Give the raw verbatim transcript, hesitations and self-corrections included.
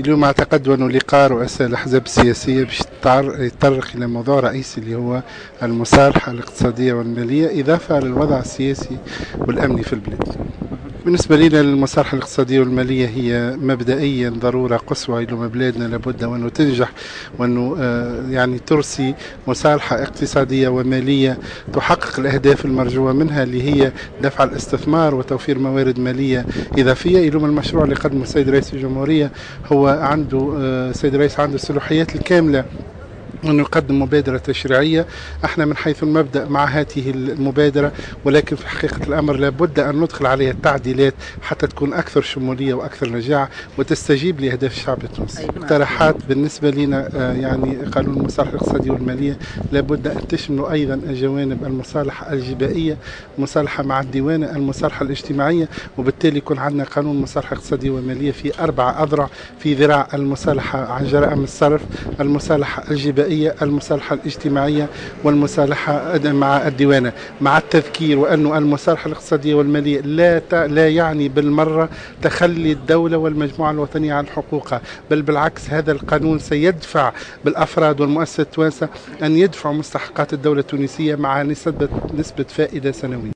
اليوم أعتقد أنه لقاء رؤساء الأحزاب السياسية باش يتطرق إلى موضوع رئيسي اللي هو المصالحة الاقتصادية والمالية إضافة للوضع السياسي والأمني في البلاد. بالنسبة لنا المصالحة الاقتصادية والمالية هي مبدئيا ضرورة قصوى إلى بلادنا، لابد وأنه تنجح وأنه يعني ترسي مصالحة اقتصادية ومالية تحقق الأهداف المرجوة منها، اللي هي دفع الاستثمار وتوفير موارد مالية إضافية. إلى المشروع اللي قدمه السيد رئيس الجمهورية هو عنده السيد الرئيس عنده الصلاحيات الكاملة أن يقدم مبادرة تشريعية. احنا من حيث المبدأ مع هذه المبادرة، ولكن في حقيقة الأمر لابد أن ندخل عليها التعديلات حتى تكون أكثر شمولية وأكثر نجاعة وتستجيب لأهداف الشعب التونسي. اقتراحات بالنسبة لنا يعني قانون المصالحة الاقتصادية والمالية لابد أن تشمل أيضا الجوانب المصالحة الجبائية، مصالحة مع الديوان، المصالحة الاجتماعية، وبالتالي يكون عندنا قانون المصالحة الاقتصادية والمالية في أربع أذرع: في ذراع المصالحة عن جرائم الصرف، المصالحة الجبائية، المصالحة الاجتماعية، والمصالحة مع الديوانة، مع التذكير وأن المصالحة الاقتصادية والمالية لا لا يعني بالمرة تخلي الدولة والمجموعة الوطنية عن حقوقها، بل بالعكس هذا القانون سيدفع بالأفراد والمؤسسات التوانسة أن يدفعوا مستحقات الدولة التونسية مع نسبة نسبة فائدة سنوية.